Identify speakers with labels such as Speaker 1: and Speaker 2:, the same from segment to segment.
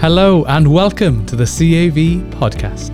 Speaker 1: Hello and welcome to the CAV podcast.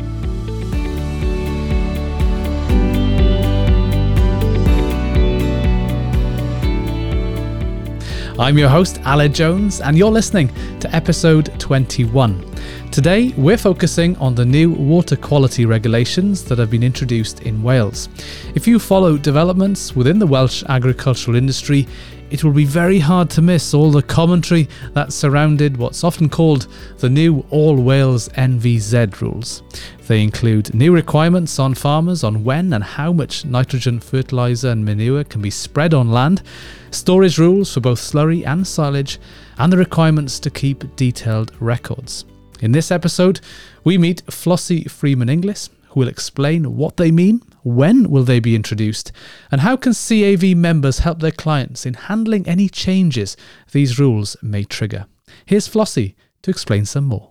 Speaker 1: I'm your host, Aled Jones, and you're listening to episode 21. Today, we're focusing on the new water quality regulations that have been introduced in Wales. If you follow developments within the Welsh agricultural industry, it will be very hard to miss all the commentary that surrounded what's often called the new All Wales NVZ rules. They include new requirements on farmers on when and how much nitrogen fertiliser and manure can be spread on land, storage rules for both slurry and silage, and the requirements to keep detailed records. In this episode, we meet Flossie Freeman-Inglis, who will explain what they mean, when will they be introduced, and how can CAV members help their clients in handling any changes these rules may trigger. Here's Flossie to explain some more.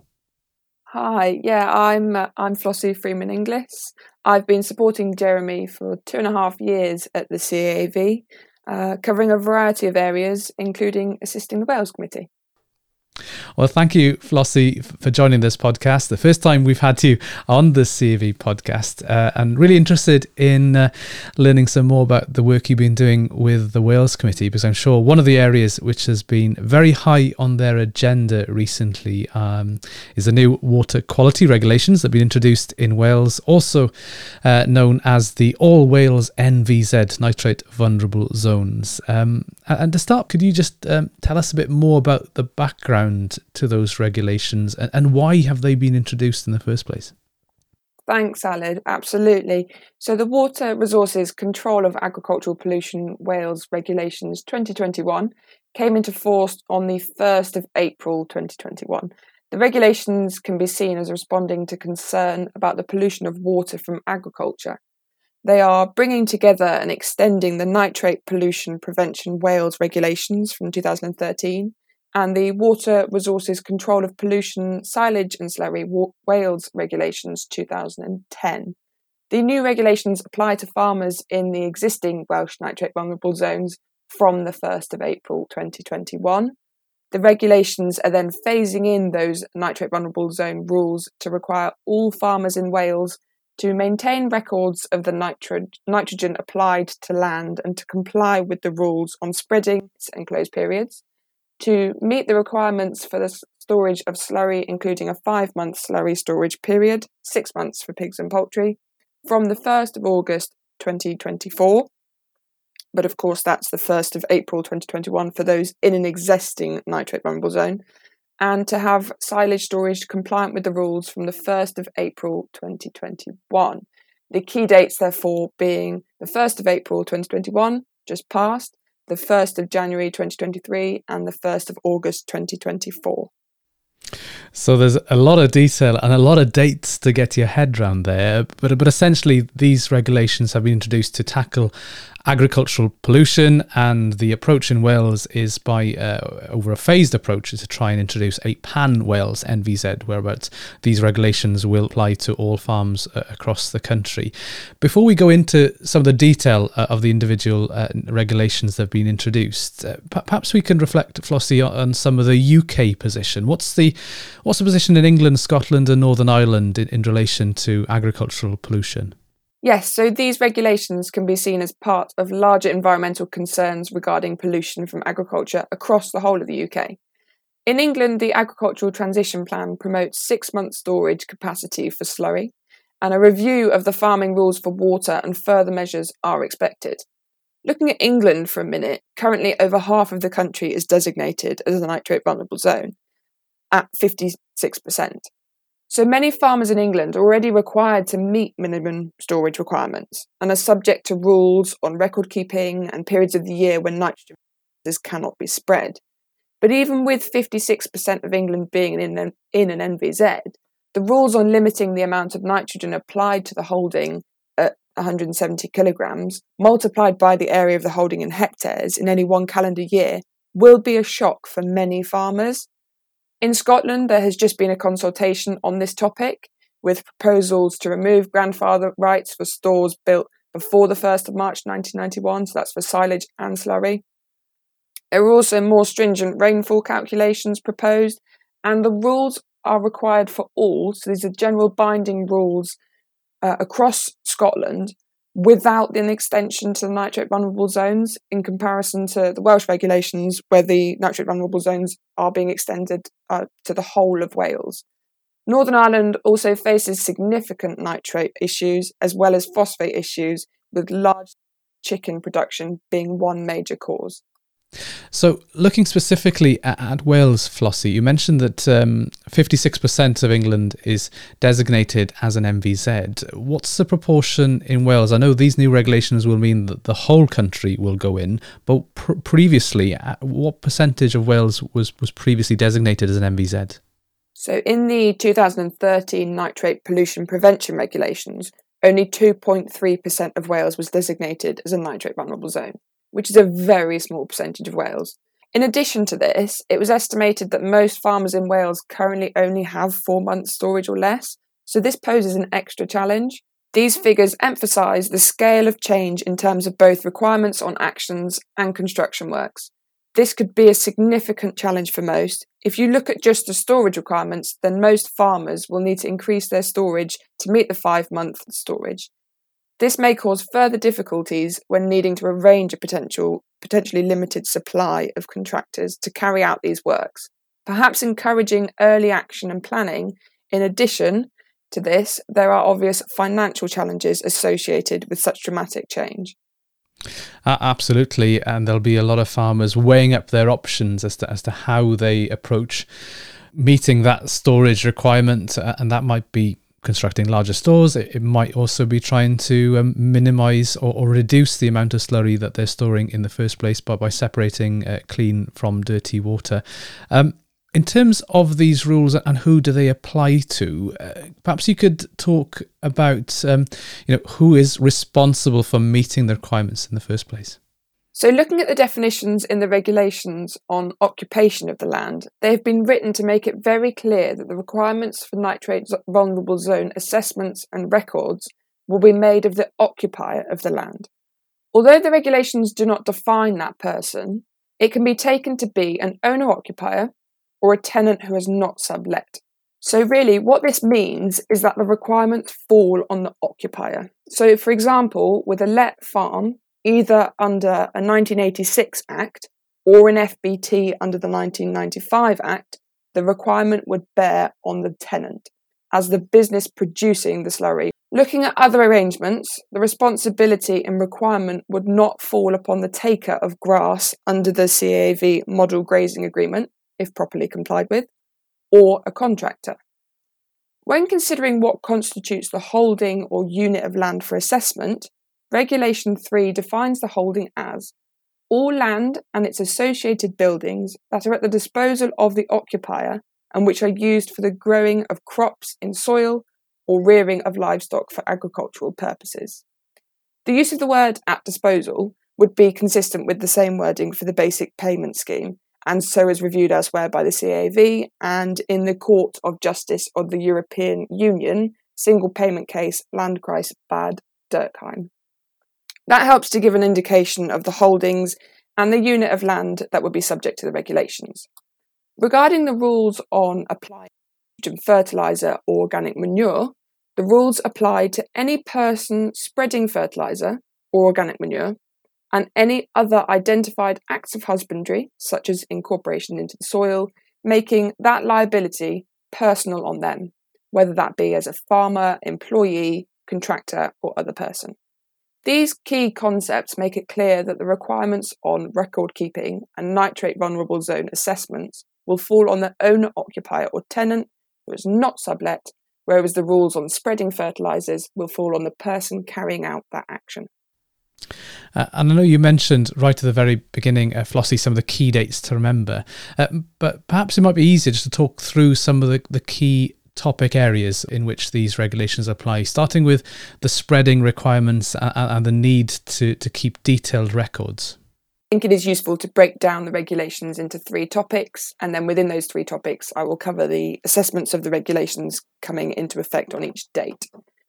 Speaker 2: Hi, I'm Flossie Freeman-Inglis. I've been supporting Jeremy for 2.5 years at the CAV, covering a variety of areas, including assisting the Wales Committee.
Speaker 1: Well, thank you, Flossie, for joining this podcast. The first time we've had you on the CAV podcast, and really interested in learning some more about the work you've been doing with the Wales Committee, because I'm sure one of the areas which has been very high on their agenda recently is the new water quality regulations that have been introduced in Wales, also known as the All Wales NVZ, Nitrate Vulnerable Zones. And to start, could you just tell us a bit more about the background to those regulations and why have they been introduced in the first place?
Speaker 2: Thanks, Aled. Absolutely. So the Water Resources Control of Agricultural Pollution Wales Regulations 2021 came into force on the 1st of April 2021. The regulations can be seen as responding to concern about the pollution of water from agriculture. They are bringing together and extending the Nitrate Pollution Prevention Wales Regulations from 2013 and the Water Resources Control of Pollution, Silage and Slurry Wales Regulations 2010. The new regulations apply to farmers in the existing Welsh nitrate vulnerable zones from the 1st of April 2021. The regulations are then phasing in those nitrate vulnerable zone rules to require all farmers in Wales to maintain records of the nitrogen applied to land and to comply with the rules on spreading and close periods, to meet the requirements for the storage of slurry, including a 5-month slurry storage period, 6 months for pigs and poultry, from the 1st of August 2024. But of course, that's the 1st of April 2021 for those in an existing nitrate vulnerable zone, and to have silage storage compliant with the rules from the 1st of April 2021. The key dates, therefore, being the 1st of April 2021, just passed, the 1st of January 2023 and the 1st of August 2024.
Speaker 1: So there's a lot of detail and a lot of dates to get your head around there, but essentially these regulations have been introduced to tackle agricultural pollution, and the approach in Wales is by over a phased approach to try and introduce a pan-Wales NVZ, whereabouts these regulations will apply to all farms across the country. Before we go into some of the detail of the individual regulations that have been introduced, perhaps we can reflect, Flossie, on some of the UK position. What's the position in England, Scotland and Northern Ireland in relation to agricultural pollution?
Speaker 2: Yes, so these regulations can be seen as part of larger environmental concerns regarding pollution from agriculture across the whole of the UK. In England, the Agricultural Transition Plan promotes 6-month storage capacity for slurry, and a review of the farming rules for water and further measures are expected. Looking at England for a minute, currently over half of the country is designated as a nitrate vulnerable zone, at 56%. So many farmers in England are already required to meet minimum storage requirements and are subject to rules on record keeping and periods of the year when nitrogen cannot be spread. But even with 56% of England being in an NVZ, the rules on limiting the amount of nitrogen applied to the holding at 170 kilograms, multiplied by the area of the holding in hectares in any one calendar year, will be a shock for many farmers. In Scotland, there has just been a consultation on this topic, with proposals to remove grandfather rights for stores built before the 1st of March 1991, so that's for silage and slurry. There are also more stringent rainfall calculations proposed And the rules are required for all, so these are general binding rules across Scotland without an extension to the nitrate vulnerable zones in comparison to the Welsh regulations where the nitrate vulnerable zones are being extended to the whole of Wales. Northern Ireland also faces significant nitrate issues as well as phosphate issues, with large chicken production being one major cause.
Speaker 1: So looking specifically at Wales, Flossie, you mentioned that 56% of England is designated as an MVZ. What's the proportion in Wales? I know these new regulations will mean that the whole country will go in, but previously, what percentage of Wales was previously designated as an MVZ?
Speaker 2: So in the 2013 nitrate pollution prevention regulations, only 2.3% of Wales was designated as a nitrate vulnerable zone, which is a very small percentage of Wales. In addition to this, it was estimated that most farmers in Wales currently only have 4 months storage or less, so this poses an extra challenge. These figures emphasise the scale of change in terms of both requirements on actions and construction works. This could be a significant challenge for most. If you look at just the storage requirements, then most farmers will need to increase their storage to meet the 5-month storage. This may cause further difficulties when needing to arrange a potentially limited supply of contractors to carry out these works. Perhaps encouraging early action and planning. In addition to this, there are obvious financial challenges associated with such dramatic change.
Speaker 1: Absolutely, and there'll be a lot of farmers weighing up their options as to how they approach meeting that storage requirement, and that might be constructing larger stores. It might also be trying to minimise or reduce the amount of slurry that they're storing in the first place by separating clean from dirty water. In terms of these rules and who do they apply to, perhaps you could talk about who is responsible for meeting the requirements in the first place.
Speaker 2: So looking at the definitions in the regulations on occupation of the land, they have been written to make it very clear that the requirements for nitrate vulnerable zone assessments and records will be made of the occupier of the land. Although the regulations do not define that person, it can be taken to be an owner-occupier or a tenant who has not sublet. So really what this means is that the requirements fall on the occupier. So for example, with a let farm, either under a 1986 Act or an FBT under the 1995 Act, the requirement would bear on the tenant as the business producing the slurry. Looking at other arrangements, the responsibility and requirement would not fall upon the taker of grass under the CAV Model Grazing Agreement, if properly complied with, or a contractor. When considering what constitutes the holding or unit of land for assessment, Regulation 3 defines the holding as all land and its associated buildings that are at the disposal of the occupier and which are used for the growing of crops in soil or rearing of livestock for agricultural purposes. The use of the word at disposal would be consistent with the same wording for the basic payment scheme, and so is reviewed elsewhere by the CAV and in the Court of Justice of the European Union single payment case Landkreis Bad Dürkheim. That helps to give an indication of the holdings and the unit of land that would be subject to the regulations. Regarding the rules on applying fertiliser or organic manure, the rules apply to any person spreading fertiliser or organic manure and any other identified acts of husbandry, such as incorporation into the soil, making that liability personal on them, whether that be as a farmer, employee, contractor, or other person. These key concepts make it clear that the requirements on record keeping and nitrate vulnerable zone assessments will fall on the owner, occupier, or tenant who is not sublet, whereas the rules on spreading fertilisers will fall on the person carrying out that action.
Speaker 1: And I know you mentioned right at the very beginning, Flossie, some of the key dates to remember, but perhaps it might be easier just to talk through some of the key topic areas in which these regulations apply, starting with the spreading requirements and the need to keep detailed records.
Speaker 2: I think it is useful to break down the regulations into 3 topics, and then within those 3 topics I will cover the assessments of the regulations coming into effect on each date.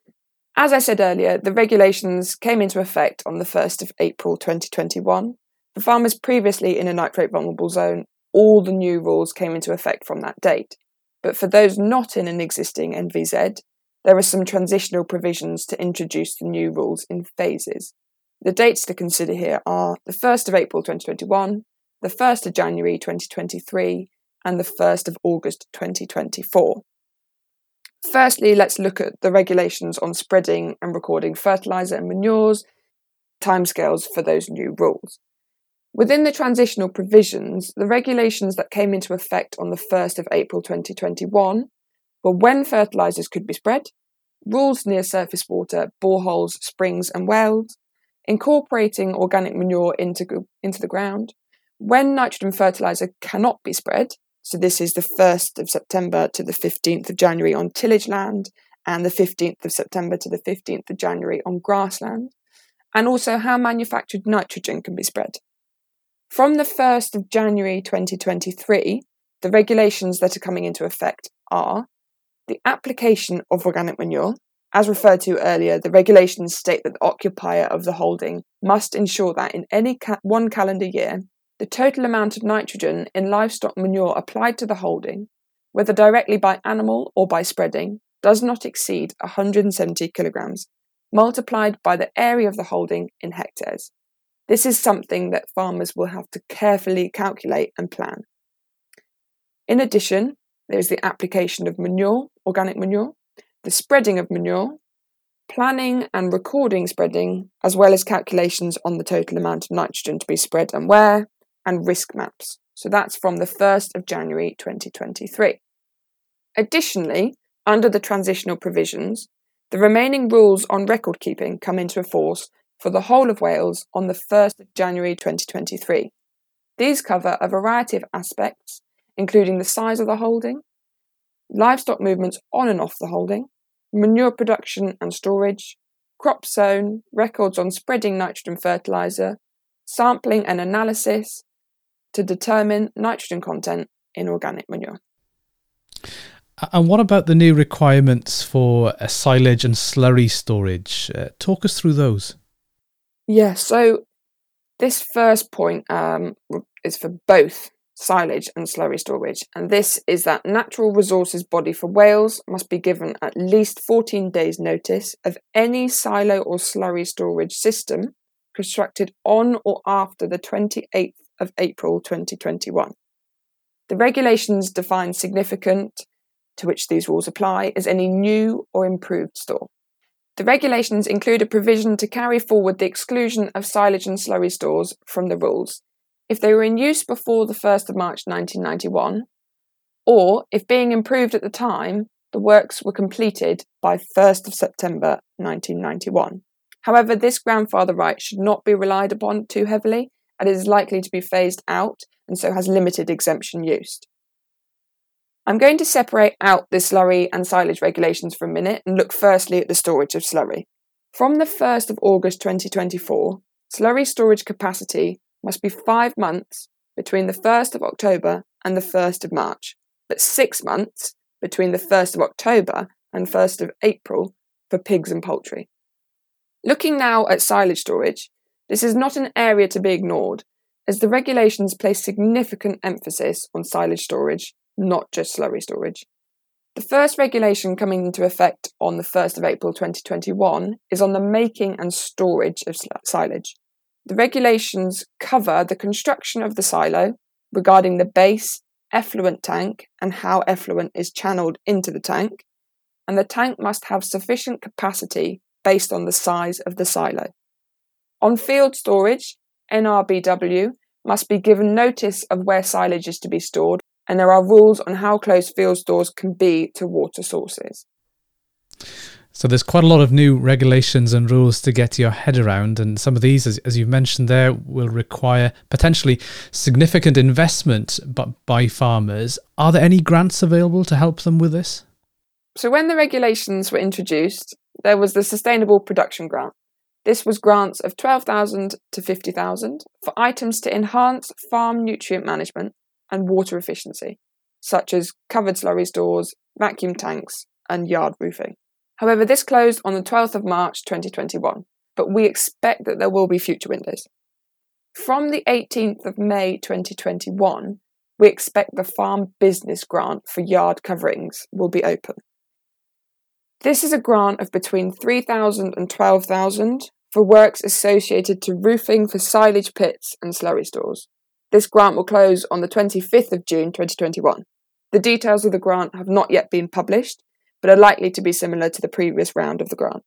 Speaker 2: As I said earlier, the regulations came into effect on the 1st of April 2021. For farmers previously in a nitrate vulnerable zone, all the new rules came into effect from that date. but for those not in an existing NVZ, there are some transitional provisions to introduce the new rules in phases. The dates to consider here are the 1st of April 2021, the 1st of January 2023, and the 1st of August 2024. Firstly, let's look at the regulations on spreading and recording fertiliser and manures, timescales for those new rules. Within the transitional provisions, the regulations that came into effect on the 1st of April 2021 were when fertilisers could be spread, rules near surface water, boreholes, springs and wells, incorporating organic manure into the ground, when nitrogen fertiliser cannot be spread, so this is the 1st of September to the 15th of January on tillage land and the 15th of September to the 15th of January on grassland, and also how manufactured nitrogen can be spread. From the 1st of January 2023, the regulations that are coming into effect are the application of organic manure. As referred to earlier, the regulations state that the occupier of the holding must ensure that in any one calendar year, the total amount of nitrogen in livestock manure applied to the holding, whether directly by animal or by spreading, does not exceed 170 kilograms, multiplied by the area of the holding in hectares. This is something that farmers will have to carefully calculate and plan. In addition, there is the application of manure, organic manure, the spreading of manure, planning and recording spreading, as well as calculations on the total amount of nitrogen to be spread and where, and risk maps. So that's from the 1st of January 2023. Additionally, under the transitional provisions, the remaining rules on record keeping come into force for the whole of Wales on the 1st of January 2023. These cover a variety of aspects, including the size of the holding, livestock movements on and off the holding, manure production and storage, crop sown, records on spreading nitrogen fertiliser, sampling and analysis to determine nitrogen content in organic manure.
Speaker 1: And what about the new requirements for silage and slurry storage? Talk us through those.
Speaker 2: Yeah, so this first point is for both silage and slurry storage, and this is that Natural Resources Body for Wales must be given at least 14 days notice of any silo or slurry storage system constructed on or after the 28th of April 2021. The regulations define significant, to which these rules apply, as any new or improved store. The regulations include a provision to carry forward the exclusion of silage and slurry stores from the rules if they were in use before the 1st of March 1991, or if being improved at the time, the works were completed by 1st of September 1991. However, this grandfather right should not be relied upon too heavily, and is likely to be phased out and so has limited exemption use. I'm going to separate out the slurry and silage regulations for a minute and look firstly at the storage of slurry. From the 1st of August 2024, slurry storage capacity must be 5 months between the 1st of October and the 1st of March, but 6 months between the 1st of October and 1st of April for pigs and poultry. Looking now at silage storage, this is not an area to be ignored, as the regulations place significant emphasis on silage storage, not just slurry storage. The first regulation coming into effect on the 1st of April 2021 is on the making and storage of silage. The regulations cover the construction of the silo regarding the base, effluent tank and how effluent is channeled into the tank, and the tank must have sufficient capacity based on the size of the silo. On field storage, NRBW must be given notice of where silage is to be stored, and there are rules on how close field stores can be to water sources.
Speaker 1: So there's quite a lot of new regulations and rules to get your head around, and some of these, as you've mentioned there, will require potentially significant investment by farmers. Are there any grants available to help them with this?
Speaker 2: So when the regulations were introduced, there was the Sustainable Production Grant. This was grants of £12,000 to £50,000 for items to enhance farm nutrient management and water efficiency, such as covered slurry stores, vacuum tanks, and yard roofing. However, this closed on the 12th of March 2021, but we expect that there will be future windows. From the 18th of May 2021, we expect the Farm Business Grant for yard coverings will be open. This is a grant of between £3,000 and £12,000 for works associated to roofing for silage pits and slurry stores. This grant will close on the 25th of June 2021. The details of the grant have not yet been published, but are likely to be similar to the previous round of the grant.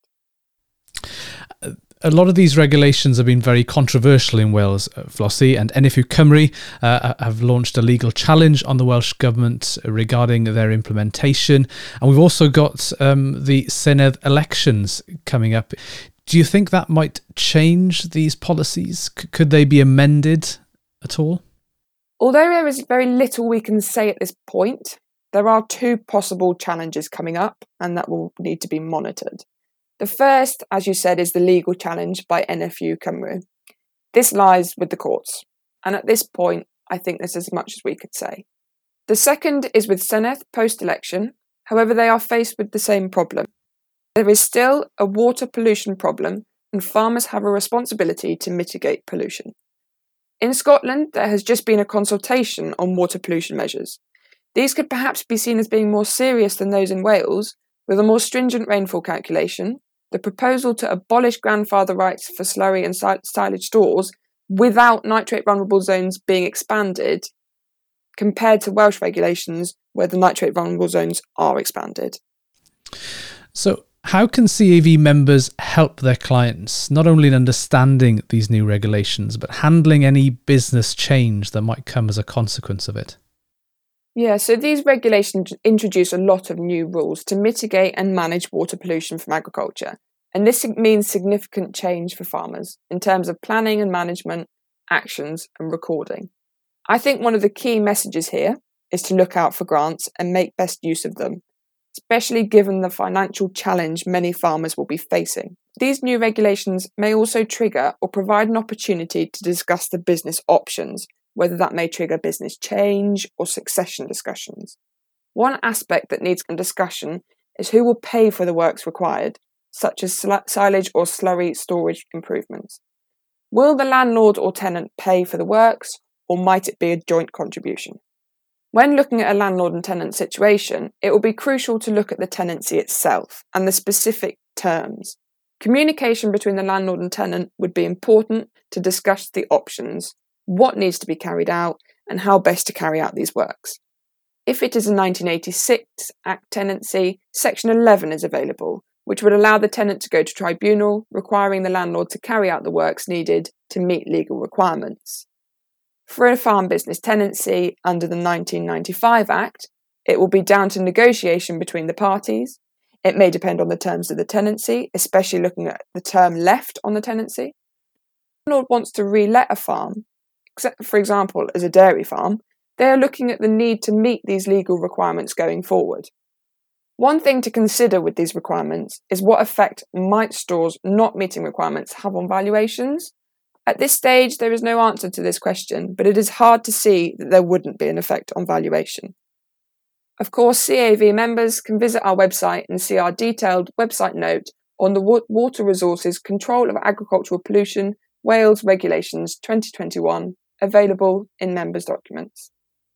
Speaker 1: A lot of these regulations have been very controversial in Wales, Flossie, and NFU Cymru have launched a legal challenge on the Welsh Government regarding their implementation. And we've also got the Senedd elections coming up. Do you think that might change these policies? Could they be amended at all?
Speaker 2: Although there is very little we can say at this point, there are two possible challenges coming up, and that will need to be monitored. The first, as you said, is the legal challenge by NFU Cymru. This lies with the courts, and at this point, I think there's as much as we could say. The second is with Senedd post-election. However, they are faced with the same problem. There is still a water pollution problem, and farmers have a responsibility to mitigate pollution. In Scotland, there has just been a consultation on water pollution measures. These could perhaps be seen as being more serious than those in Wales, with a more stringent rainfall calculation, the proposal to abolish grandfather rights for slurry and silage stores without nitrate vulnerable zones being expanded, compared to Welsh regulations where the nitrate vulnerable zones are expanded.
Speaker 1: So how can CAV members help their clients, not only in understanding these new regulations, but handling any business change that might come as a consequence of it?
Speaker 2: Yeah, so these regulations introduce a lot of new rules to mitigate and manage water pollution from agriculture. And this means significant change for farmers in terms of planning and management, actions and recording. I think one of the key messages here is to look out for grants and make best use of them, especially given the financial challenge many farmers will be facing. These new regulations may also trigger or provide an opportunity to discuss the business options, whether that may trigger business change or succession discussions. One aspect that needs discussion is who will pay for the works required, such as silage or slurry storage improvements. Will the landlord or tenant pay for the works, or might it be a joint contribution? When looking at a landlord and tenant situation, it will be crucial to look at the tenancy itself and the specific terms. Communication between the landlord and tenant would be important to discuss the options, what needs to be carried out, and how best to carry out these works. If it is a 1986 Act tenancy, Section 11 is available, which would allow the tenant to go to tribunal, requiring the landlord to carry out the works needed to meet legal requirements. For a farm business tenancy under the 1995 Act, it will be down to negotiation between the parties. It may depend on the terms of the tenancy, especially looking at the term left on the tenancy. If the landlord wants to re-let a farm, for example, as a dairy farm, they are looking at the need to meet these legal requirements going forward. One thing to consider with these requirements is what effect might stores not meeting requirements have on valuations. At this stage, there is no answer to this question, but it is hard to see that there wouldn't be an effect on valuation. Of course, CAV members can visit our website and see our detailed website note on the Water Resources Control of Agricultural Pollution Wales Regulations 2021, available in members' documents.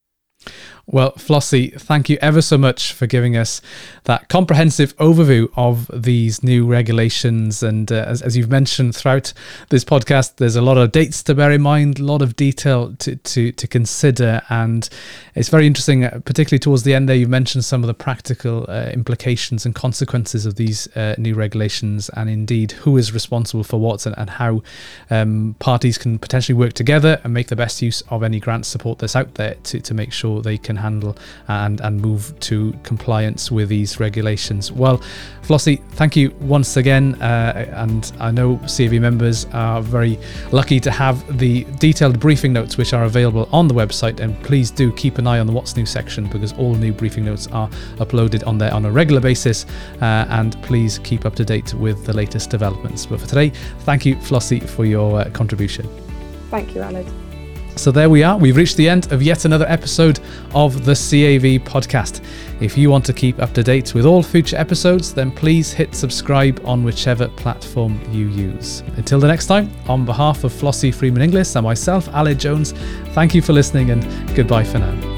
Speaker 1: Well, Flossie, thank you ever so much for giving us that comprehensive overview of these new regulations. And as you've mentioned throughout this podcast, there's a lot of dates to bear in mind, a lot of detail to consider. And it's very interesting, particularly towards the end there, you've mentioned some of the practical implications and consequences of these new regulations, and indeed who is responsible for what, and how parties can potentially work together and make the best use of any grant support that's out there to make sure they can handle and move to compliance with these regulations. Well, Flossie, thank you once again, and I know CAV members are very lucky to have the detailed briefing notes which are available on the website, and please do keep an eye on the What's New section, because all new briefing notes are uploaded on there on a regular basis, and please keep up to date with the latest developments. But for today, thank you, Flossie, for your contribution.
Speaker 2: Thank you, Aled.
Speaker 1: So there we are. We've reached the end of yet another episode of the CAV podcast. If you want to keep up to date with all future episodes, then please hit subscribe on whichever platform you use. Until the next time, on behalf of Flossie Freeman Inglis and myself, Aled Jones, thank you for listening and goodbye for now.